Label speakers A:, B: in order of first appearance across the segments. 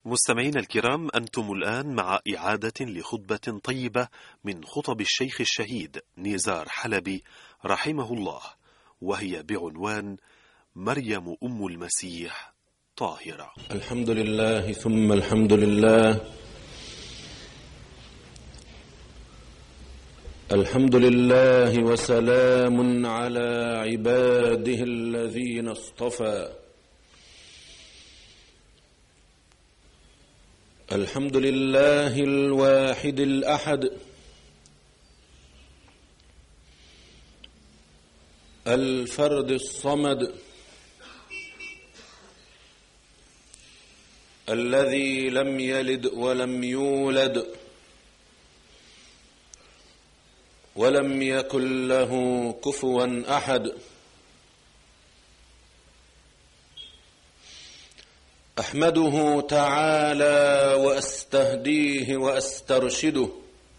A: مستمعين الكرام، أنتم الآن مع إعادة لخطبة طيبة من خطب الشيخ الشهيد نزار حلبي رحمه الله، وهي بعنوان مريم أم المسيح طاهرة.
B: الحمد لله ثم الحمد لله. الحمد لله وسلام على عباده الذين اصطفى. الحمد لله الواحد الأحد الفرد الصمد الذي لم يلد ولم يولد ولم يكن له كفوا أحد. أحمده تعالى وأستهديه وأسترشده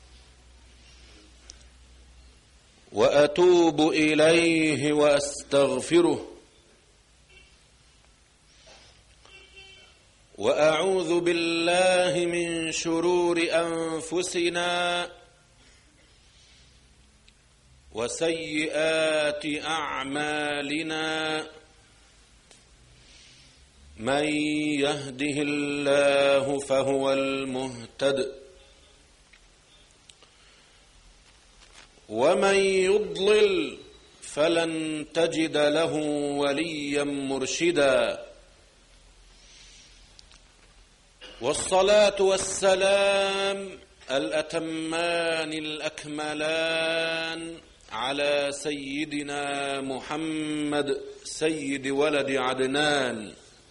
B: وأتوب إليه وأستغفره وأعوذ بالله من شرور أنفسنا وسيئات أعمالنا. من يهده الله فهو المهتد ومن يضلل فلن تجد له وليا مرشدا. والصلاة والسلام الأتمان الأكملان على سيدنا محمد سيد ولد عدنان،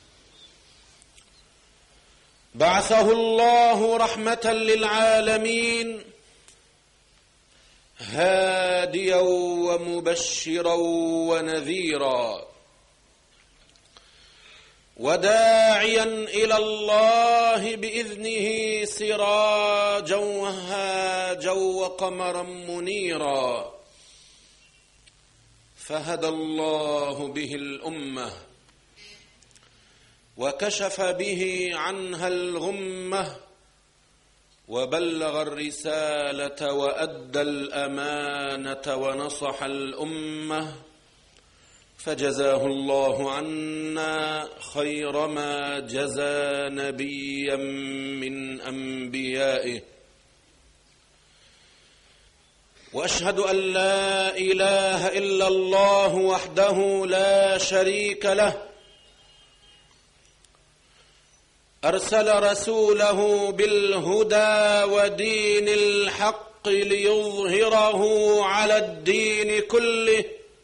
B: بعثه الله رحمة للعالمين هاديا ومبشرا ونذيرا وداعيا إلى الله بإذنه سراجا وهاجا وقمرا منيرا. فهدى الله به الأمة وكشف به عنها الغمة وبلغ الرسالة وأدى الأمانة ونصح الأمة، فجزاه الله عنا خير ما جزى نبيا من أنبيائه. وأشهد أن لا إله إلا الله وحده لا شريك له، أرسل رسوله بالهدى ودين الحق ليظهره على الدين كله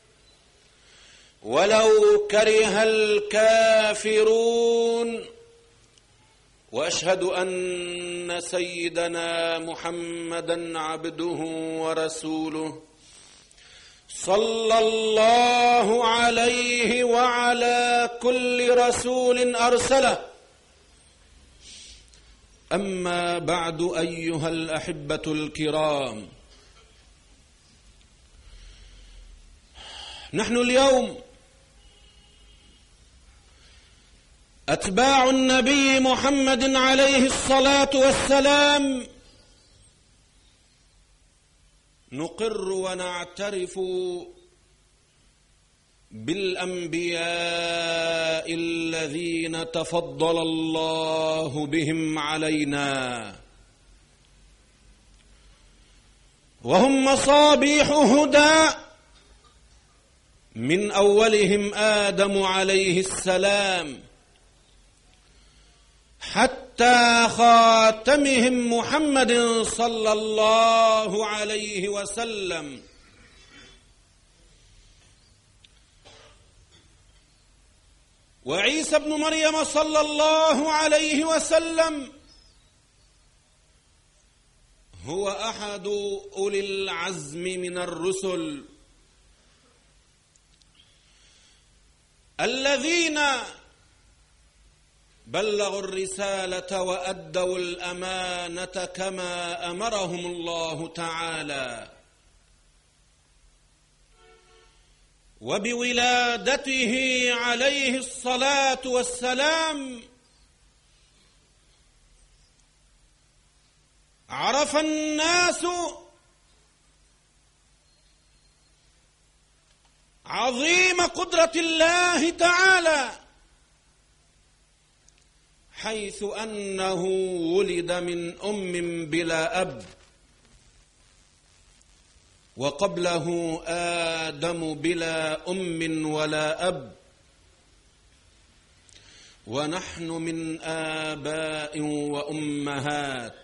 B: ولو كره الكافرون. وأشهد أن سيدنا محمدا عبده ورسوله صلى الله عليه وعلى كل رسول أرسله. أما بعد أيها الأحبة الكرام، نحن اليوم أتباع النبي محمد عليه الصلاة والسلام نقر ونعترف بالأنبياء الذين تفضل الله بهم علينا، وهم مصابيح هدى، من أولهم آدم عليه السلام حتى خاتمهم محمد صلى الله عليه وسلم. وعيسى ابن مريم صلى الله عليه وسلم هو أحد أولي العزم من الرسل الذين بلغوا الرسالة وأدوا الأمانة كما أمرهم الله تعالى. وبولادته عليه الصلاة والسلام عرف الناس عظيم قدرة الله تعالى، حيث أنه ولد من أم بلا أب، وقبله آدم بلا أم ولا أب، ونحن من آباء وأمهات.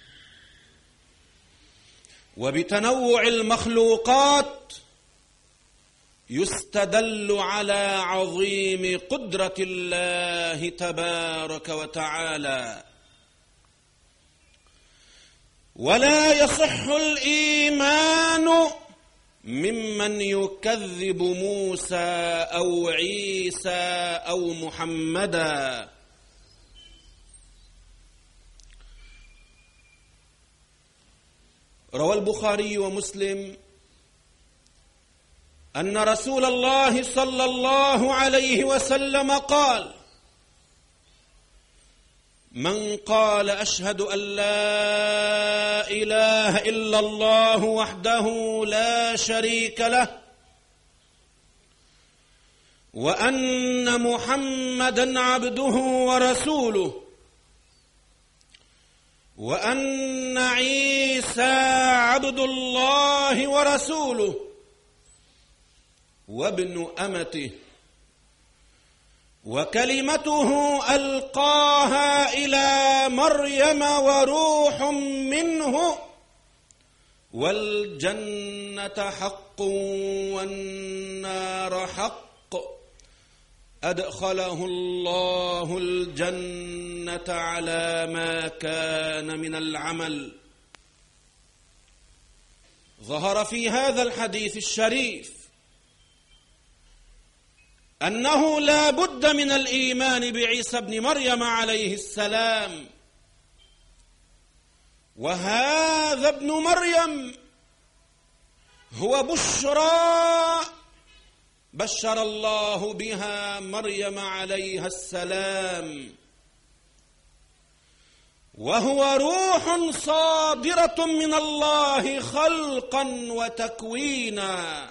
B: وبتنوع المخلوقات يستدل على عظيم قدرة الله تبارك وتعالى. ولا يصح الإيمان ممن يكذب موسى أو عيسى أو محمدا. روى البخاري ومسلم أن رسول الله صلى الله عليه وسلم قال: من قال أشهد أن لا إله إلا الله وحده لا شريك له وأن محمدا عبده ورسوله وأن عيسى عبد الله ورسوله وابن أمته وكلمته ألقاها إلى مريم وروح منه والجنة حق والنار حق أدخله الله الجنة على ما كان من العمل. ظهر في هذا الحديث الشريف أنه لا بد من الإيمان بعيسى ابن مريم عليه السلام، وهذا ابن مريم هو بشرى بشر الله بها مريم عليها السلام، وهو روح صادرة من الله خلقا وتكوينا،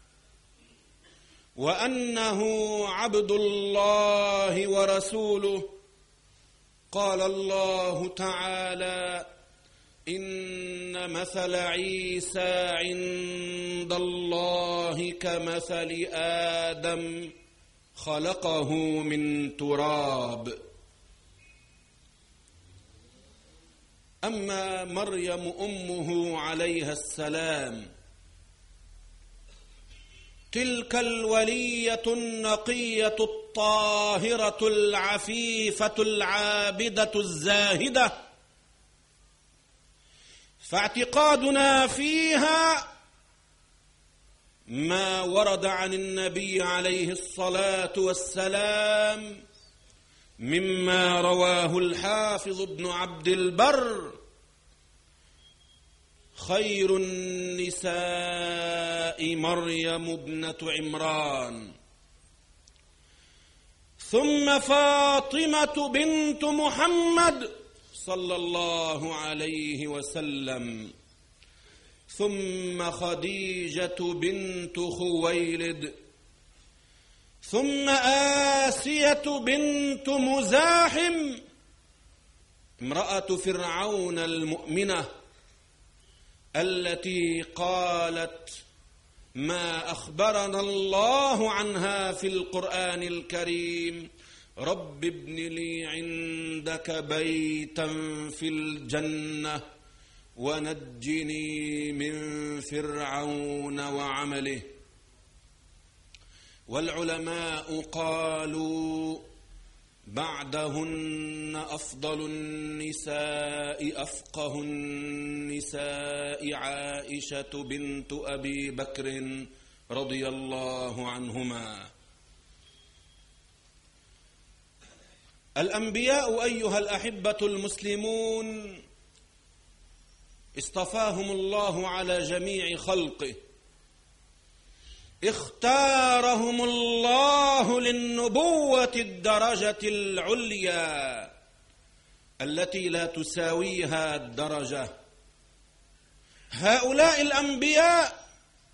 B: وأنه عبد الله ورسوله. قال الله تعالى: إن مثل عيسى عند الله كمثل آدم خلقه من تراب. أما مريم أمه عليها السلام تلك الولية النقية الطاهرة العفيفة العابدة الزاهدة، فاعتقادنا فيها ما ورد عن النبي عليه الصلاة والسلام مما رواه الحافظ ابن عبد البر: خير النساء مريم ابنة عمران، ثم فاطمة بنت محمد صلى الله عليه وسلم، ثم خديجة بنت خويلد، ثم آسية بنت مزاحم امرأة فرعون المؤمنة التي قالت ما أخبرنا الله عنها في القرآن الكريم: رب ابن لي عندك بيتا في الجنة ونجني من فرعون وعمله. والعلماء قالوا بعدهن أفضل النساء أفقه النساء عائشة بنت أبي بكر رضي الله عنهما. الأنبياء أيها الأحبة المسلمون اصطفاهم الله على جميع خلقه، اختارهم الله للنبوة الدرجة العليا التي لا تساويها الدرجة، هؤلاء الأنبياء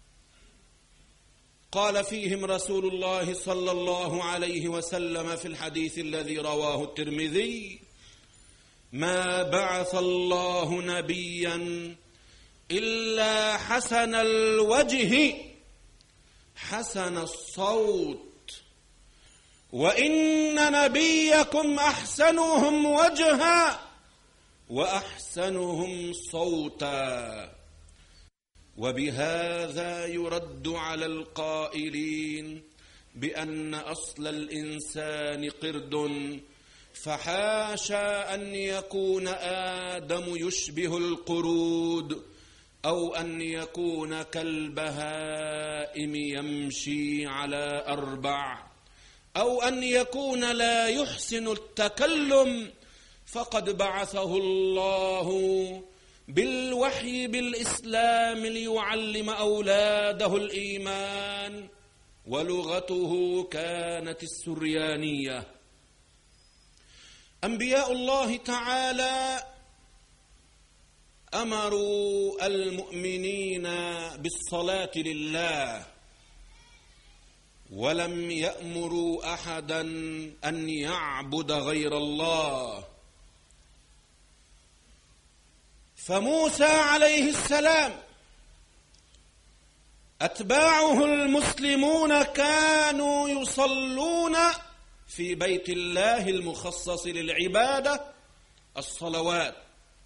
B: قال فيهم رسول الله صلى الله عليه وسلم في الحديث الذي رواه الترمذي: ما بعث الله نبيا إلا حسن الوجه حسن الصوت، وإن نبيكم أحسنهم وجها وأحسنهم صوتا. وبهذا يرد على القائلين بأن أصل الإنسان قرد، فحاشا أن يكون آدم يشبه القرود، أو أن يكون كالبهائم يمشي على أربع، أو أن يكون لا يحسن التكلم، فقد بعثه الله بالوحي بالإسلام ليعلم أولاده الإيمان، ولغته كانت السريانية. أنبياء الله تعالى أمروا المؤمنين بالصلاة لله، ولم يأمروا أحدا أن يعبد غير الله. فموسى عليه السلام أتباعه المسلمون كانوا يصلون في بيت الله المخصص للعبادة الصلوات.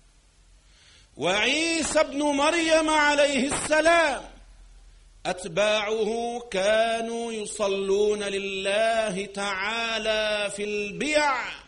B: وعيسى ابن مريم عليه السلام أتباعه كانوا يصلون لله تعالى في البيع.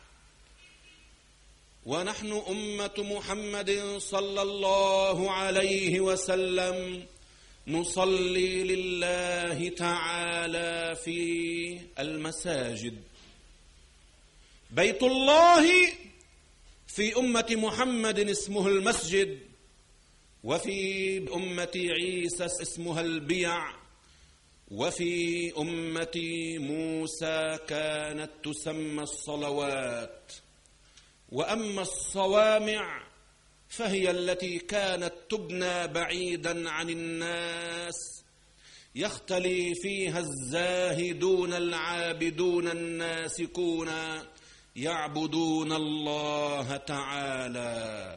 B: ونحن أمة محمد صلى الله عليه وسلم نصلي لله تعالى في المساجد. بيت الله في أمة محمد اسمه المسجد، وفي أمة عيسى اسمها البيع، وفي أمة موسى كانت تسمى الصلوات. وأما الصوامع فهي التي كانت تبنى بعيدا عن الناس، يختلي فيها الزاهدون العابدون الناسكون يعبدون الله تعالى.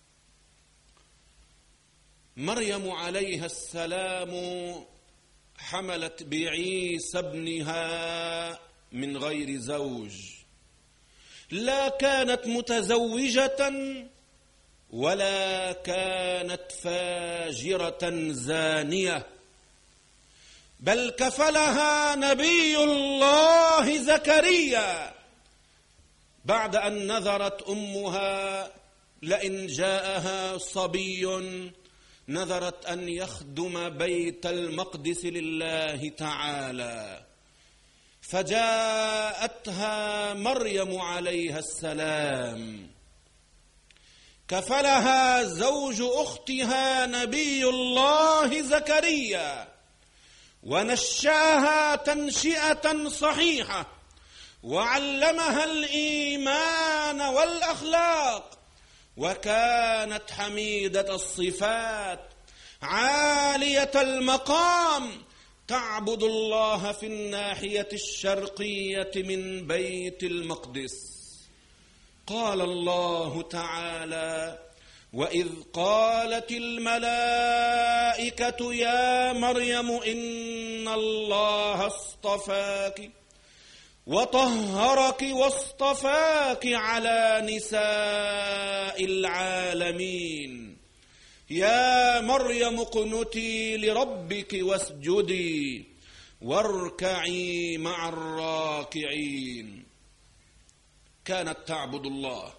B: مريم عليها السلام حملت بعيسى ابنها من غير زوج، لا كانت متزوجة ولا كانت فاجرة زانية، بل كفلها نبي الله زكريا بعد أن نذرت أمها لئن جاءها صبي، نذرت أن يخدم بيت المقدس لله تعالى. فجاءتها مريم عليها السلام، كفلها زوج أختها نبي الله زكريا، ونشأها تنشئة صحيحة، وعلمها الإيمان والأخلاق، وكانت حميدة الصفات عالية المقام، تعبد الله في الناحية الشرقية من بيت المقدس. قال الله تعالى: وإذ قالت الملائكة يا مريم إن الله اصطفاك وطهرك واصطفاك على نساء العالمين، يا مريم اقنتي لربك واسجدي واركعي مع الراكعين. كانت تعبد الله،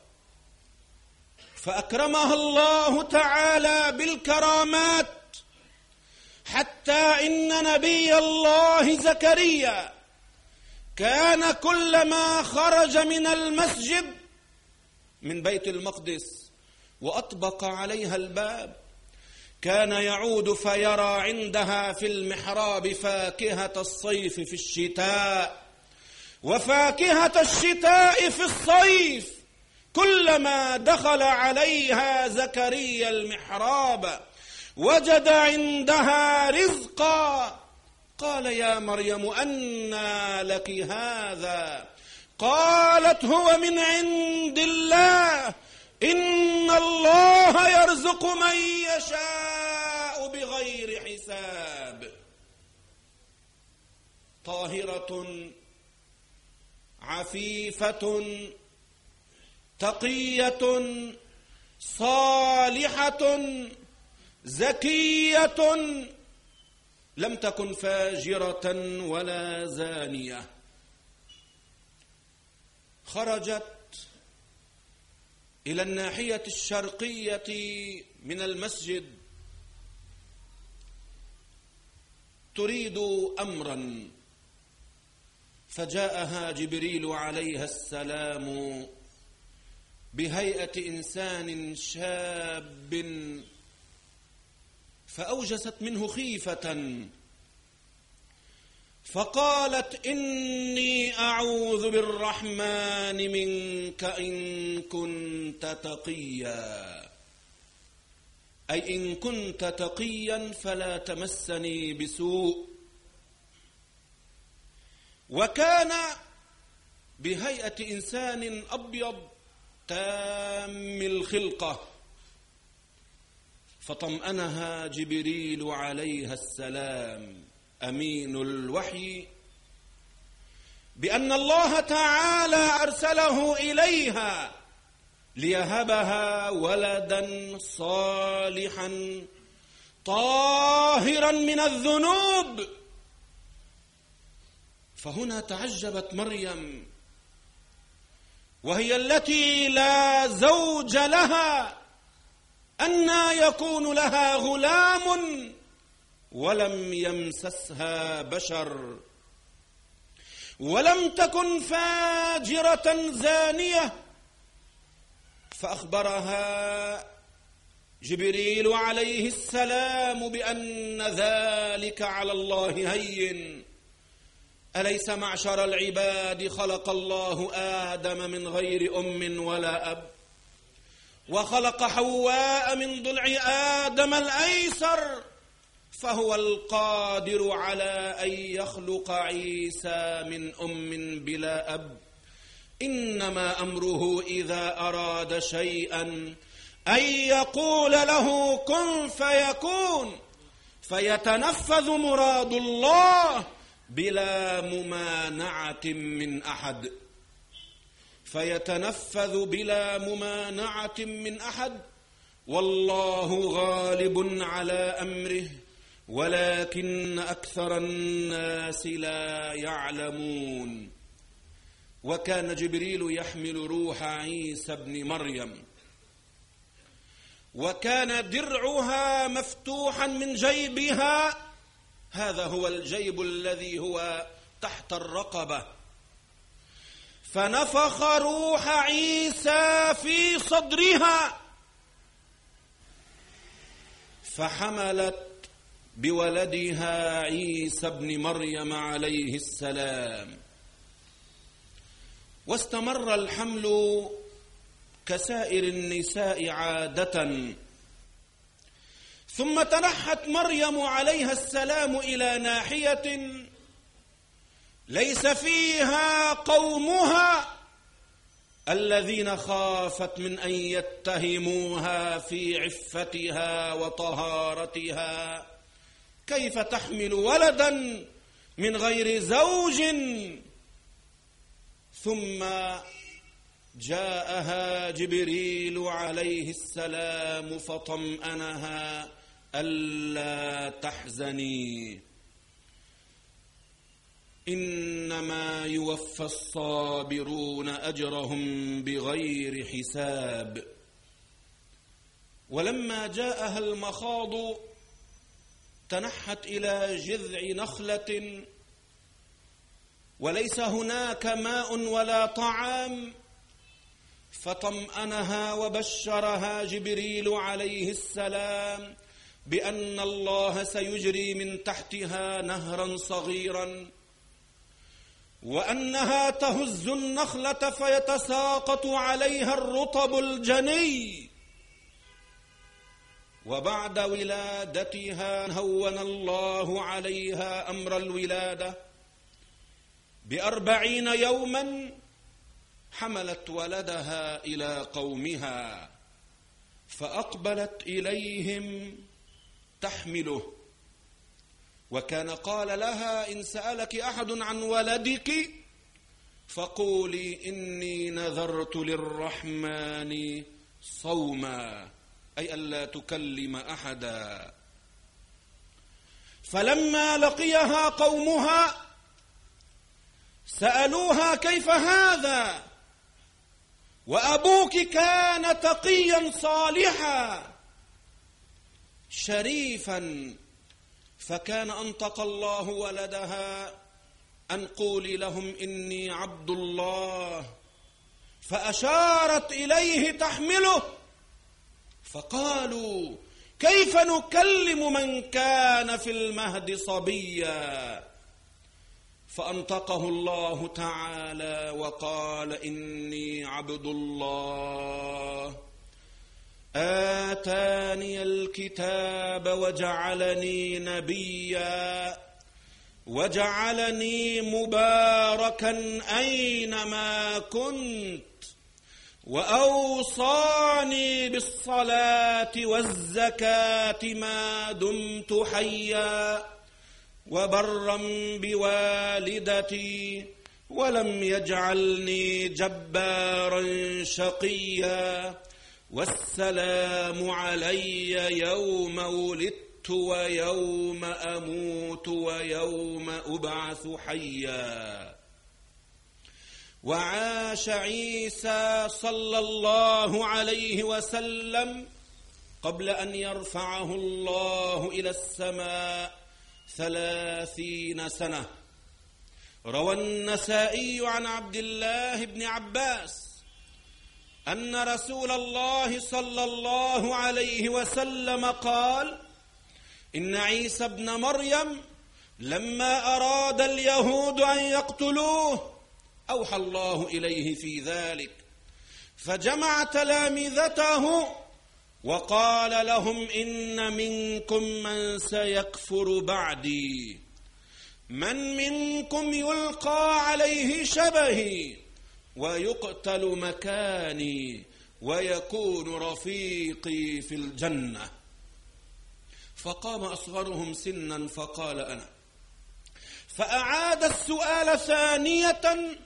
B: فأكرمها الله تعالى بالكرامات، حتى إن نبي الله زكريا كان كلما خرج من المسجد من بيت المقدس وأطبق عليها الباب كان يعود فيرى عندها في المحراب فاكهة الصيف في الشتاء وفاكهة الشتاء في الصيف. كلما دخل عليها زكريا المحراب وجد عندها رزقا. قال يا مريم أنى لك هذا؟ قالت هو من عند الله، إن الله يرزق من يشاء بغير حساب. طاهرة عفيفة تقية صالحة زكية، لم تكن فاجرة ولا زانية. خرجت إلى الناحية الشرقية من المسجد تريد أمرا، فجاءها جبريل عليه السلام بهيئة إنسان شاب، فأوجست منه خيفة، فقالت إني أعوذ بالرحمن منك إن كنت تقيا، أي إن كنت تقيا فلا تمسني بسوء. وكان بهيئة إنسان أبيض تام الخلقة، فطمأنها جبريل عليه السلام أمين الوحي بأن الله تعالى أرسله إليها ليهبها ولدا صالحا طاهرا من الذنوب. فهنا تعجبت مريم، وهي التي لا زوج لها، أنى يكون لها غلام ولم يمسسها بشر، ولم تكن فاجرة زانية. فأخبرها جبريل عليه السلام بأن ذلك على الله هين. أليس معشر العباد خلق الله آدم من غير أم ولا أب، وخلق حواء من ضلع آدم الأيسر، فهو القادر على أن يخلق عيسى من أم بلا أب. إنما أمره إذا أراد شيئا أن يقول له كن فيكون، فيتنفذ مراد الله بلا ممانعة من أحد، فيتنفذ بلا ممانعة من أحد. والله غالب على أمره ولكن أكثر الناس لا يعلمون. وكان جبريل يحمل روح عيسى ابن مريم، وكان درعها مفتوحا من جيبها، هذا هو الجيب الذي هو تحت الرقبة، فنفخ روح عيسى في صدرها، فحملت بولدها عيسى ابن مريم عليه السلام. واستمر الحمل كسائر النساء عادة، ثم تنحت مريم عليها السلام إلى ناحية ليس فيها قومها الذين خافت من أن يتهموها في عفتها وطهارتها. كيف تحمل ولدا من غير زوج؟ ثم جاءها جبريل عليه السلام فطمأنها ألا تحزني، إنما يوفى الصابرون أجرهم بغير حساب. ولما جاءها المخاض تنحت إلى جذع نخلة وليس هناك ماء ولا طعام، فطمأنها وبشرها جبريل عليه السلام بأن الله سيجري من تحتها نهرا صغيرا، وأنها تهز النخلة فيتساقط عليها الرطب الجني، وبعد ولادتها هون الله عليها أمر الولادة 40 يوما، حملت ولدها إلى قومها فأقبلت إليهم تحمله، وكان قال لها: إن سألك أحد عن ولدك فقولي إني نذرت للرحمن صوما، أي ألا تكلم أحدا. فلما لقيها قومها سألوها: كيف هذا وأبوك كان تقيا صالحا شريفا؟ فكان أنطق الله ولدها أن قولي لهم إني عبد الله، فأشارت إليه تحمله، فقالوا: كيف نكلم من كان في المهد صبيا؟ فأنطقه الله تعالى وقال: إني عبد الله آتاني الكتاب وجعلني نبيا وجعلني مباركا أينما كنت وأوصاني بالصلاة والزكاة ما دمت حيا وبرا بوالدتي ولم يجعلني جبارا شقيا والسلام علي يوم ولدت ويوم أموت ويوم أبعث حيا. وعاش عيسى صلى الله عليه وسلم قبل أن يرفعه الله إلى السماء 30 سنة. روى النسائي عن عبد الله بن عباس أن رسول الله صلى الله عليه وسلم قال: إن عيسى ابن مريم لما أراد اليهود أن يقتلوه أوحى الله إليه في ذلك، فجمع تلامذته وقال لهم: إن منكم من سيكفر بعدي، من منكم يلقى عليه شبهي ويقتل مكاني ويكون رفيقي في الجنة. فقام أصغرهم سنا فقال: أنا. فأعاد السؤال ثانية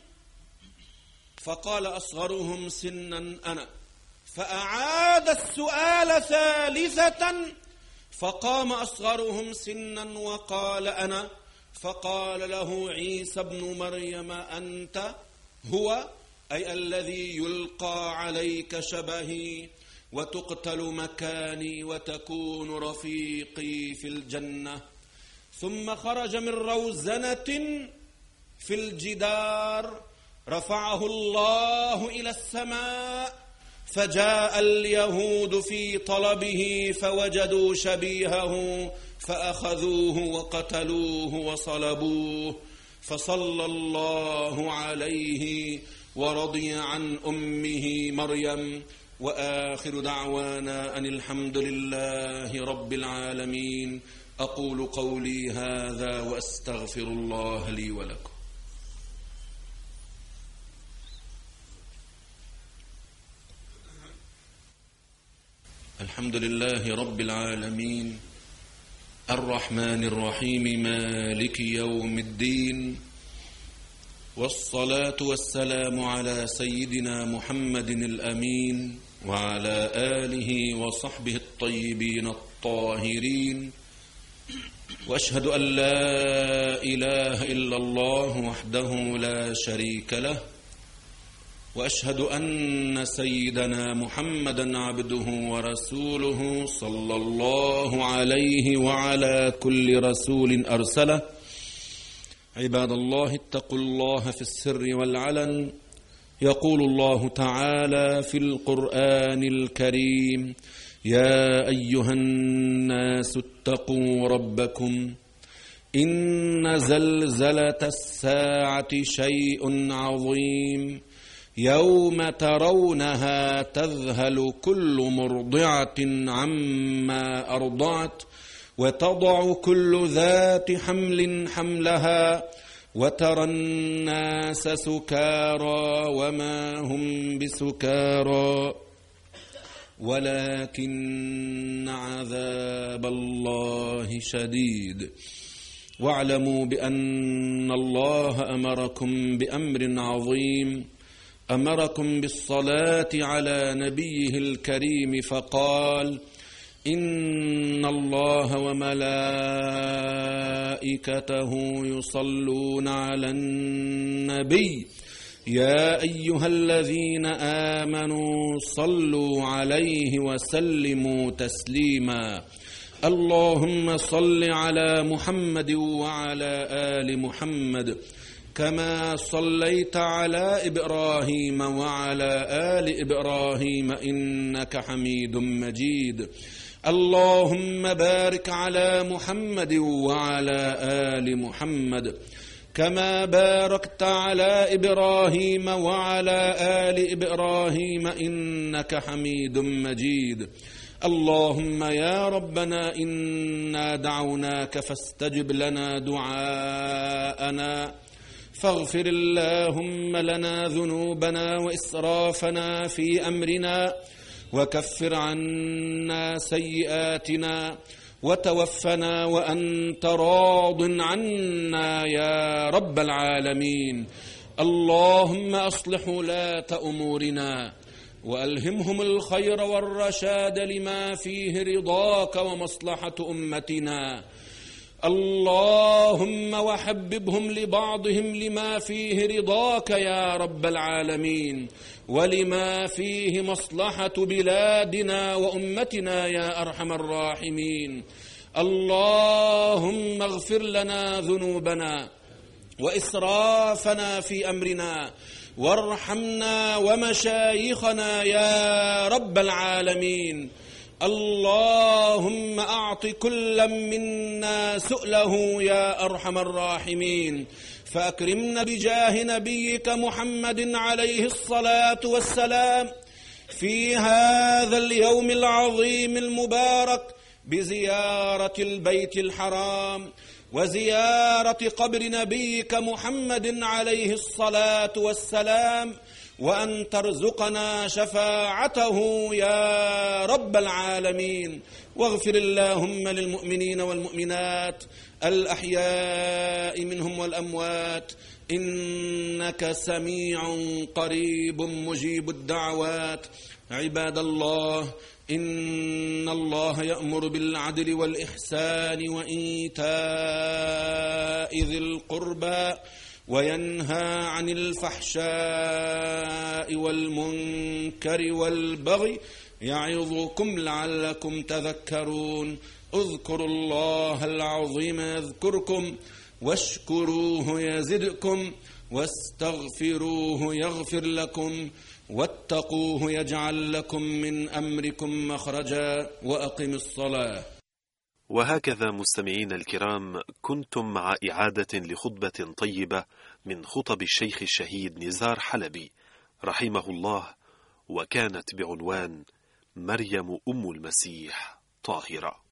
B: فقال أصغرهم سنا: أنا. فأعاد السؤال ثالثة فقام أصغرهم سنا وقال: أنا. فقال له عيسى بن مريم: أنت هو، أي الذي يلقى عليك شبهي وتقتل مكاني وتكون رفيقي في الجنة. ثم خرج من روزنة في الجدار رفعه الله إلى السماء، فجاء اليهود في طلبه فوجدوا شبيهه فأخذوه وقتلوه وصلبوه، فصلى الله عليه ورضي عن أمه مريم. وآخر دعوانا أن الحمد لله رب العالمين. أقول قولي هذا وأستغفر الله لي ولكم. الحمد لله رب العالمين الرحمن الرحيم مالك يوم الدين، والصلاة والسلام على سيدنا محمد الأمين وعلى آله وصحبه الطيبين الطاهرين. وأشهد أن لا إله إلا الله وحده لا شريك له، وأشهد أن سيدنا محمدا عبده ورسوله صلى الله عليه وعلى كل رسول أرسله. عباد الله، اتقوا الله في السر والعلن. يقول الله تعالى في القرآن الكريم: يا أيها الناس اتقوا ربكم إن زلزلة الساعة شيء عظيم يوم ترونها تذهل كل مرضعة عما أرضعت وتضع كل ذات حمل حملها وترى الناس سكارى وما هم بسكارى ولكن عذاب الله شديد. واعلموا بأن الله أمركم بأمر عظيم، أمركم بالصلاة على نبيه الكريم فقال: إن الله وملائكته يصلون على النبي يا أيها الذين آمنوا صلوا عليه وسلموا تسليما. اللهم صل على محمد وعلى آل محمد كما صليت على إبراهيم وعلى آل إبراهيم إنك حميد مجيد. اللهم بارك على محمد وعلى آل محمد كما باركت على إبراهيم وعلى آل إبراهيم إنك حميد مجيد. اللهم يا ربنا إنا دعوناك فاستجب لنا دعاءنا، فاغفر اللهم لنا ذنوبنا وإسرافنا في أمرنا، وكفر عنا سيئاتنا، وتوفنا وأنت راض عنا يا رب العالمين. اللهم أصلح ولاة أمورنا وألهمهم الخير والرشاد لما فيه رضاك ومصلحة أمتنا. اللهم وحببهم لبعضهم لما فيه رضاك يا رب العالمين ولما فيه مصلحة بلادنا وأمتنا يا أرحم الراحمين. اللهم اغفر لنا ذنوبنا وإسرافنا في أمرنا، وارحمنا ومشايخنا يا رب العالمين. اللهم أعط كل منا سؤله يا أرحم الراحمين، فأكرمنا بجاه نبيك محمد عليه الصلاة والسلام في هذا اليوم العظيم المبارك بزيارة البيت الحرام وزيارة قبر نبيك محمد عليه الصلاة والسلام، وأن ترزقنا شفاعته يا رب العالمين. واغفر اللهم للمؤمنين والمؤمنات الأحياء منهم والأموات، إنك سميع قريب مجيب الدعوات. عباد الله، إن الله يأمر بالعدل والإحسان وإيتاء ذي القربى وينهى عن الفحشاء والمنكر والبغي يعظكم لعلكم تذكرون. اذكروا الله العظيم يذكركم، واشكروه يزدكم، واستغفروه يغفر لكم، واتقوه يجعل لكم من أمركم مخرجا. وأقم الصلاة.
A: وهكذا مستمعين الكرام، كنتم مع إعادة لخطبة طيبة من خطب الشيخ الشهيد نزار حلبي رحمه الله، وكانت بعنوان مريم أم المسيح طاهرة.